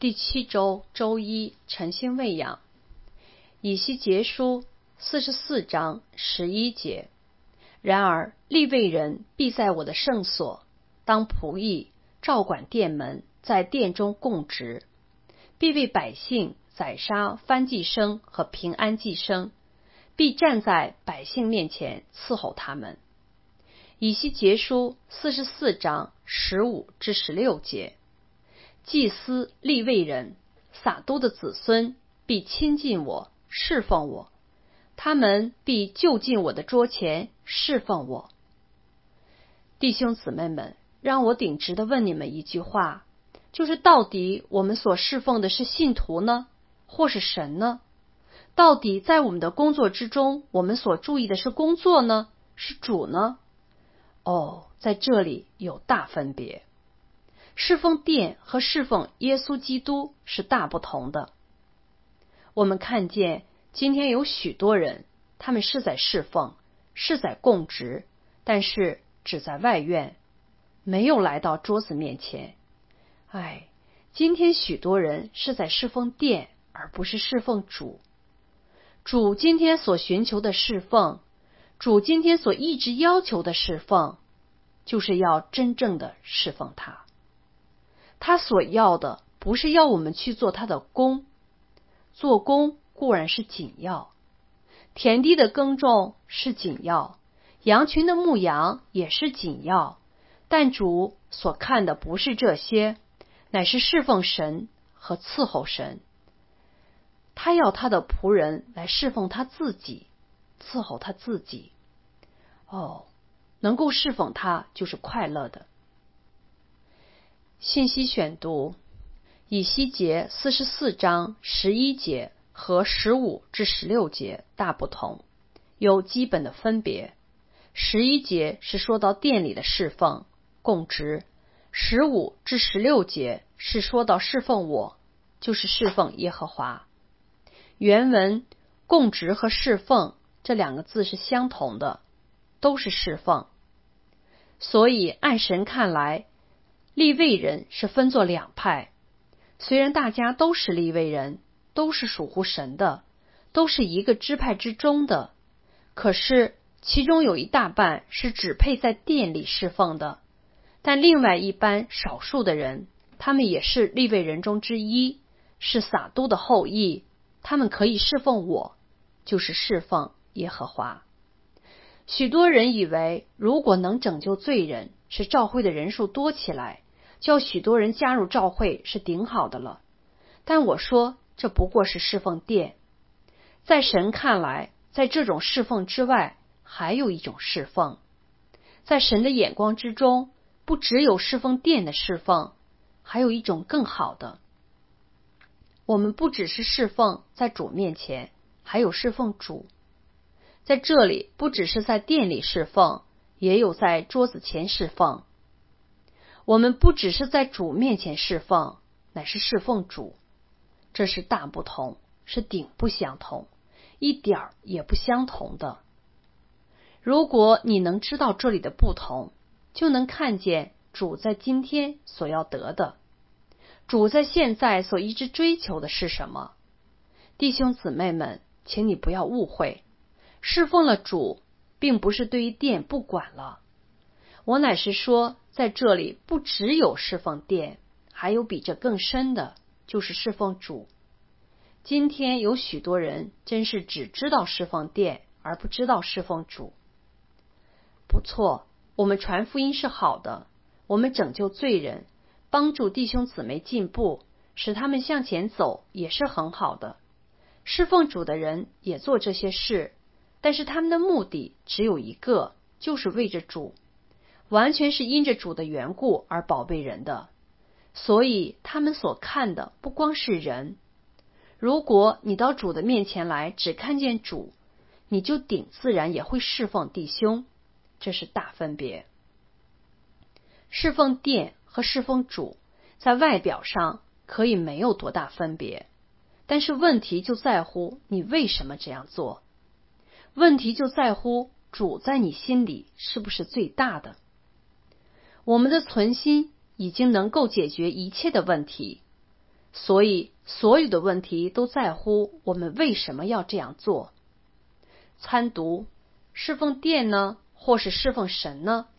第7周周一晨星喂养，以西结书44章11节。然而利未人必在我的圣所当仆役，照管殿门，在殿中供职，必为百姓宰杀燔祭牲和平安祭牲，必站在百姓面前伺候他们。以西结书44章15至16节。祭司利未人撒督的子孙必亲近我，侍奉我，他们必就近我的桌前侍奉我。弟兄姊妹们，让我顶直的问你们一句话，就是到底我们所侍奉的是信徒呢，或是神呢？到底在我们的工作之中，我们所注意的是工作呢，是主呢？在这里有大分别。侍奉殿和侍奉耶稣基督是大不同的。我们看见今天有许多人，他们是在侍奉，是在供职，但是只在外院，没有来到桌子面前。今天许多人是在侍奉殿，而不是侍奉主。主今天所寻求的侍奉，主今天所一直要求的侍奉，就是要真正的侍奉他。他所要的不是要我们去做他的工，做工固然是紧要，田地的耕种是紧要，羊群的牧羊也是紧要，但主所看的不是这些，乃是侍奉神和伺候神。他要他的仆人来侍奉他自己，伺候他自己。能够侍奉他就是快乐的。信息选读：以西结44章11节和15至16节大不同，有基本的分别。11节是说到殿里的侍奉、供职，15至16节是说到侍奉我，就是侍奉耶和华。原文供职和侍奉这两个字是相同的，都是侍奉。所以按神看来，利未人是分作两派，虽然大家都是利未人，都是属乎神的，都是一个支派之中的，可是其中有一大半是只配在殿里侍奉的，但另外一般少数的人，他们也是利未人中之一，是撒督的后裔，他们可以侍奉我，就是侍奉耶和华。许多人以为如果能拯救罪人，使教会的人数多起来，叫许多人加入教会是顶好的了。但我说这不过是侍奉殿。在神看来，在这种侍奉之外，还有一种侍奉。在神的眼光之中，不只有侍奉殿的侍奉，还有一种更好的。我们不只是侍奉在主面前，还有侍奉主。在这里不只是在殿里侍奉，也有在桌子前侍奉。我们不只是在主面前侍奉，乃是侍奉主。这是大不同，是顶不相同，一点儿也不相同的。如果你能知道这里的不同，就能看见主在今天所要得的，主在现在所一直追求的是什么。弟兄姊妹们，请你不要误会，侍奉了主并不是对于殿不管了，我乃是说在这里不只有侍奉殿，还有比这更深的，就是侍奉主。今天有许多人真是只知道侍奉殿，而不知道侍奉主。不错，我们传福音是好的，我们拯救罪人，帮助弟兄姊妹进步，使他们向前走也是很好的。侍奉主的人也做这些事，但是他们的目的只有一个，就是为着主，完全是因着主的缘故而宝贝人的，所以他们所看的不光是人。如果你到主的面前来只看见主，你就顶自然也会侍奉弟兄，这是大分别。侍奉殿和侍奉主在外表上可以没有多大分别，但是问题就在乎你为什么这样做，问题就在乎主在你心里是不是最大的。我们的存心已经能够解决一切的问题， 所以所有的问题都在乎我们为什么要这样做。参读，侍奉殿呢，或是侍奉神呢？